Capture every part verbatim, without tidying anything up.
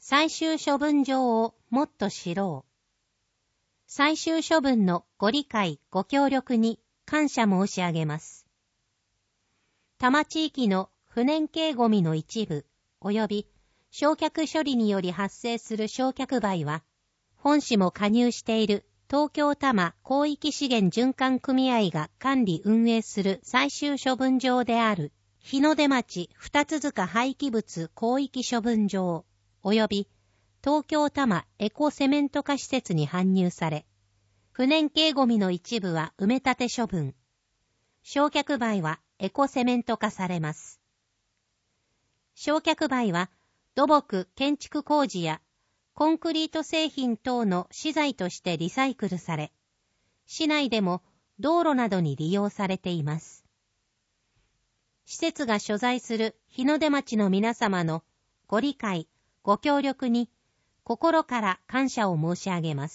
最終処分場をもっと知ろう。最終処分のご理解、ご協力に感謝申し上げます。多摩地域の不燃系ゴミの一部及び焼却処理により発生する焼却灰は、本市も加入している東京多摩広域資源循環組合が管理運営する最終処分場である日の出町二塚廃棄物広域処分場及び東京多摩エコセメント化施設に搬入され、不燃系ゴミの一部は埋め立て処分、焼却灰はエコセメント化されます。焼却灰は土木建築工事やコンクリート製品等の資材としてリサイクルされ、市内でも道路などに利用されています。施設が所在する日の出町の皆様のご理解、ご協力に心から感謝を申し上げます。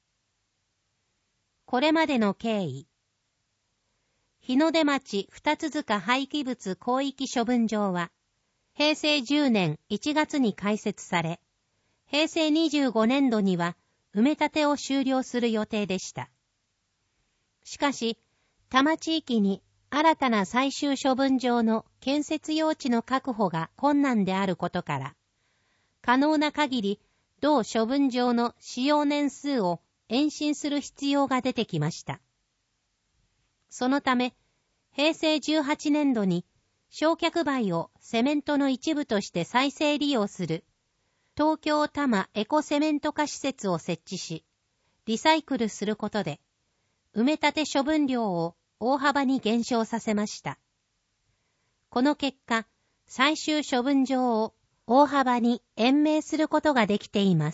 これまでの経緯。日の出町二塚廃棄物広域処分場は、へいせいじゅうねんいちがつに開設され、へいせいにじゅうごねんどには埋め立てを終了する予定でした。しかし、多摩地域に新たな最終処分場の建設用地の確保が困難であることから、可能な限り同処分場の使用年数を延伸する必要が出てきました。そのため、へいせいじゅうはちねんどに焼却灰をセメントの一部として再生利用する東京多摩エコセメント化施設を設置し、リサイクルすることで、埋め立て処分量を大幅に減少させました。この結果、最終処分場を大幅に延命することができています。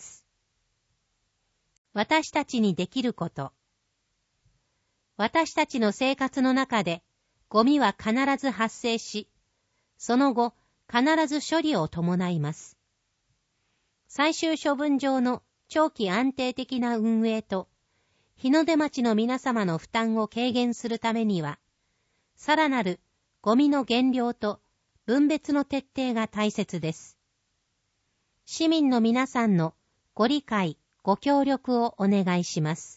私たちにできること。私たちの生活の中で、ゴミは必ず発生し、その後、必ず処理を伴います。最終処分場の長期安定的な運営と、日の出町の皆様の負担を軽減するためには、さらなるゴミの減量と分別の徹底が大切です。市民の皆さんのご理解、ご協力をお願いします。